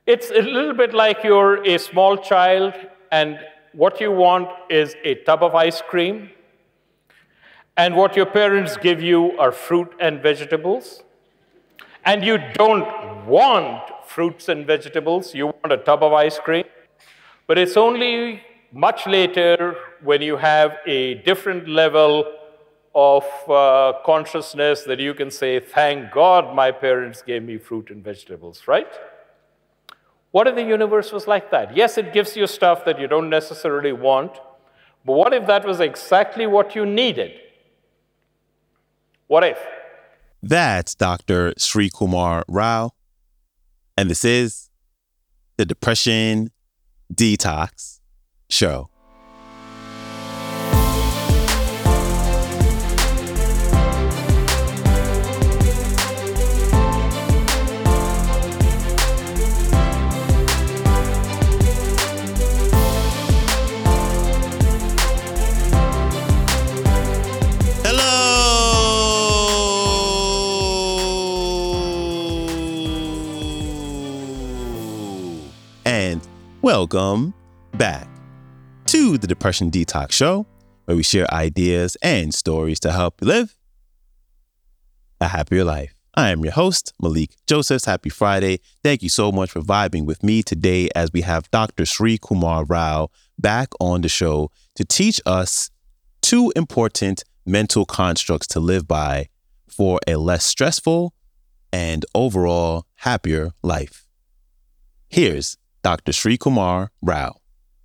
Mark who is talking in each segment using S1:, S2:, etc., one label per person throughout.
S1: It's a little bit like you're a small child and what you want is a tub of ice cream, and what your parents give you are fruit and vegetables, and you don't want fruits and vegetables, you want a tub of ice cream. But it's only much later when you have a different level of consciousness that you can say, thank God my parents gave me fruit and vegetables, right? What if the universe was like that? Yes, it gives you stuff that you don't necessarily want, but what if that was exactly what you needed? What if?
S2: That's Dr. Sri Kumar Rao, and this is the Depression Detox Show. Welcome back to the Depression Detox Show, where we share ideas and stories to help you live a happier life. I am your host, Malik Josephs. Happy Friday. Thank you so much for vibing with me today as we have Dr. Sri Kumar Rao back on the show to teach us 2 important mental constructs to live by for a less stressful and overall happier life. Here's Dr. Sri Kumar Rao.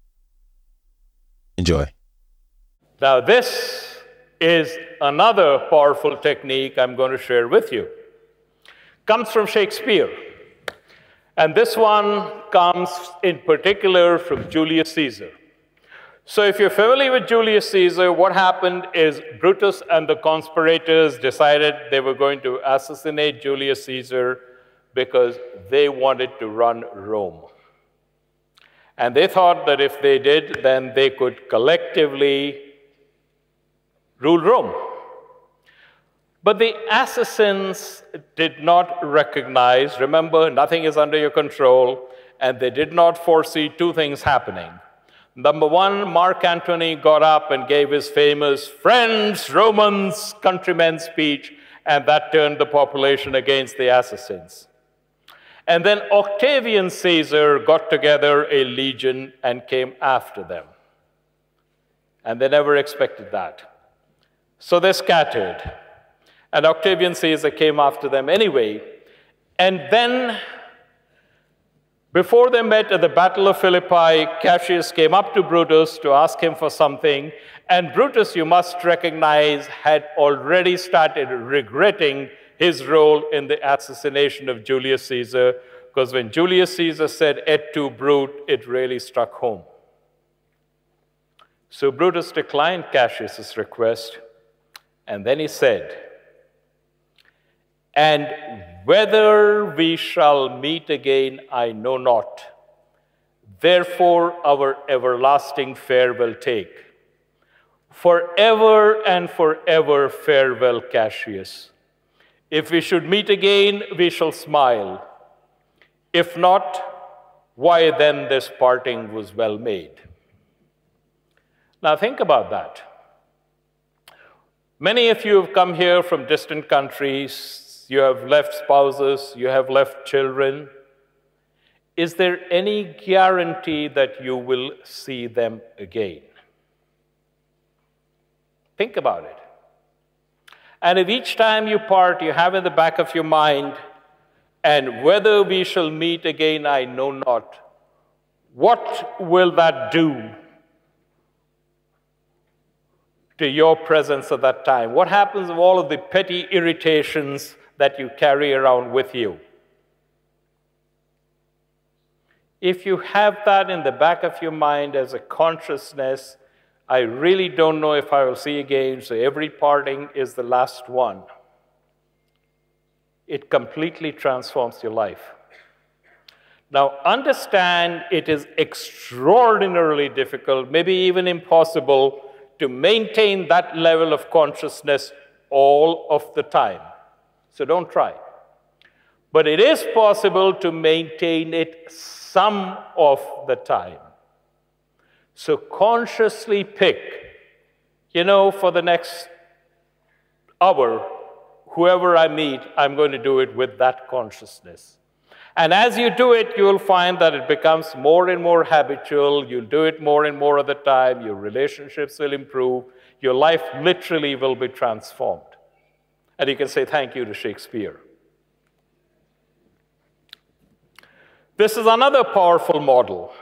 S2: Enjoy.
S1: Now, this is another powerful technique I'm going to share with you. Comes from Shakespeare. And this one comes in particular from Julius Caesar. So if you're familiar with Julius Caesar, what happened is Brutus and the conspirators decided they were going to assassinate Julius Caesar because they wanted to run Rome. And they thought that if they did, then they could collectively rule Rome. But the assassins did not recognize, remember, nothing is under your control, and they did not foresee 2 things happening. Number 1, Mark Antony got up and gave his famous "Friends, Romans, countrymen" speech, and that turned the population against the assassins. And then Octavian Caesar got together a legion and came after them. And they never expected that. So they scattered. And Octavian Caesar came after them anyway. And then, before they met at the Battle of Philippi, Cassius came up to Brutus to ask him for something. And Brutus, you must recognize, had already started regretting his role in the assassination of Julius Caesar, because when Julius Caesar said "et tu, Brute," it really struck home. So Brutus declined Cassius's request, and then he said, "And whether we shall meet again, I know not. Therefore our everlasting farewell take. Forever and forever farewell, Cassius. If we should meet again, we shall smile. If not, why then this parting was well made." Now think about that. Many of you have come here from distant countries. You have left spouses. You have left children. Is there any guarantee that you will see them again? Think about it. And if each time you part, you have in the back of your mind, "And whether we shall meet again, I know not," what will that do to your presence at that time? What happens with all of the petty irritations that you carry around with you? If you have that in the back of your mind as a consciousness, I really don't know if I will see again, so every parting is the last one. It completely transforms your life. Now, understand it is extraordinarily difficult, maybe even impossible, to maintain that level of consciousness all of the time. So don't try. but it is possible to maintain it some of the time. So consciously pick, for the next hour, whoever I meet, I'm going to do it with that consciousness. And as you do it, you'll find that it becomes more and more habitual. You'll do it more and more of the time. Your relationships will improve. Your life literally will be transformed. And you can say thank you to Shakespeare. This is another powerful model.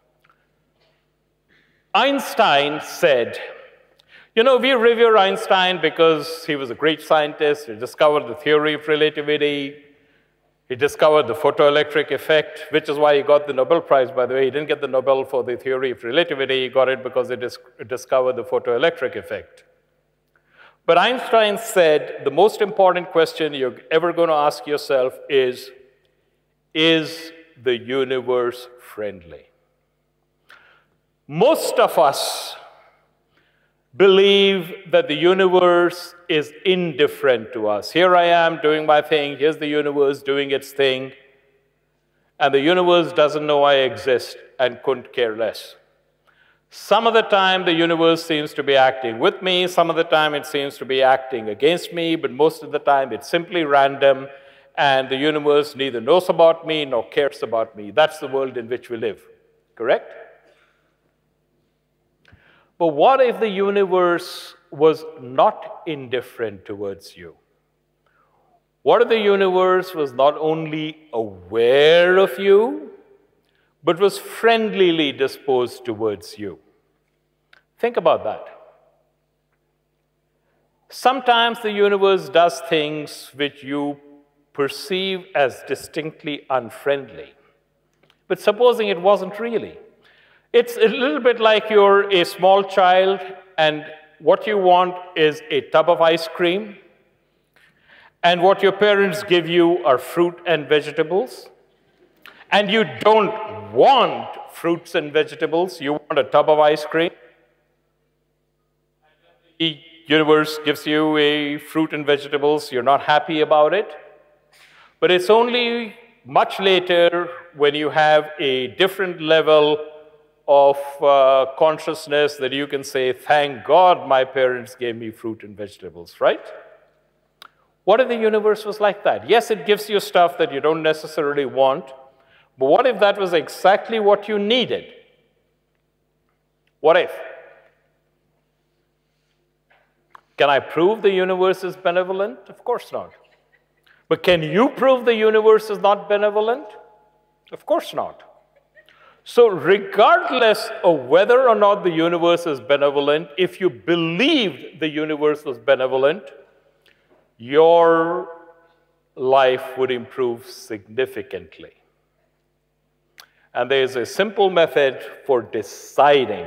S1: Einstein said, we revere Einstein because he was a great scientist. He discovered the theory of relativity. He discovered the photoelectric effect, which is why he got the Nobel Prize, by the way. He didn't get the Nobel for the theory of relativity. He got it because he discovered the photoelectric effect. But Einstein said the most important question you're ever going to ask yourself is the universe friendly? Most of us believe that the universe is indifferent to us. Here I am doing my thing. Here's the universe doing its thing. And the universe doesn't know I exist and couldn't care less. Some of the time, the universe seems to be acting with me. Some of the time, it seems to be acting against me. But most of the time, it's simply random. And the universe neither knows about me nor cares about me. That's the world in which we live. Correct? But what if the universe was not indifferent towards you? What if the universe was not only aware of you, but was friendlily disposed towards you? Think about that. Sometimes the universe does things which you perceive as distinctly unfriendly. But supposing it wasn't really. It's a little bit like you're a small child and what you want is a tub of ice cream, and what your parents give you are fruit and vegetables, and you don't want fruits and vegetables, you want a tub of ice cream. The universe gives you a fruit and vegetables, you're not happy about it. But it's only much later when you have a different level of consciousness that you can say, thank God my parents gave me fruit and vegetables, right? What if the universe was like that? Yes, it gives you stuff that you don't necessarily want, but what if that was exactly what you needed? What if? Can I prove the universe is benevolent? Of course not. But can you prove the universe is not benevolent? Of course not. So regardless of whether or not the universe is benevolent, if you believed the universe was benevolent, your life would improve significantly. And there is a simple method for deciding.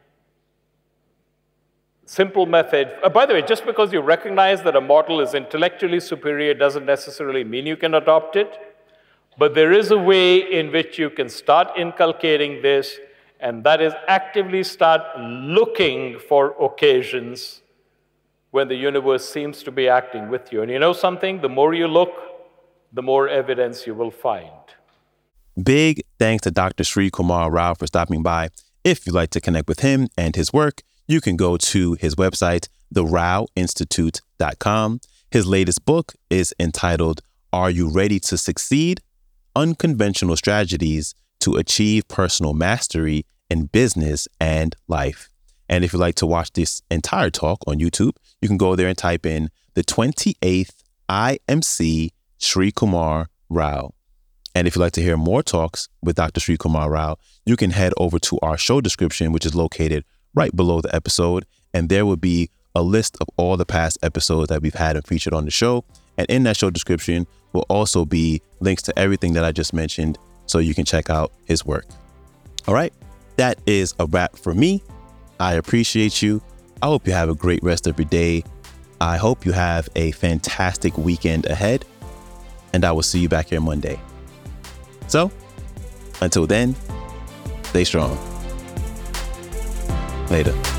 S1: Simple method. By the way, just because you recognize that a model is intellectually superior doesn't necessarily mean you can adopt it. But there is a way in which you can start inculcating this, and that is actively start looking for occasions when the universe seems to be acting with you. And you know something? The more you look, the more evidence you will find.
S2: Big thanks to Dr. Sri Kumar Rao for stopping by. If you'd like to connect with him and his work, you can go to his website, theRaoInstitute.com. His latest book is entitled, Are You Ready to Succeed? Unconventional Strategies to Achieve Personal Mastery in Business and Life. And if you'd like to watch this entire talk on YouTube, you can go there and type in the 28th IMC Sri Kumar Rao. And if you'd like to hear more talks with Dr. Sri Kumar Rao, you can head over to our show description, which is located right below the episode. And there will be a list of all the past episodes that we've had and featured on the show. And in that show description will also be links to everything that I just mentioned so you can check out his work. All right, that is a wrap for me. I appreciate you. I hope you have a great rest of your day. I hope you have a fantastic weekend ahead, and I will see you back here Monday. So, until then, stay strong. Later.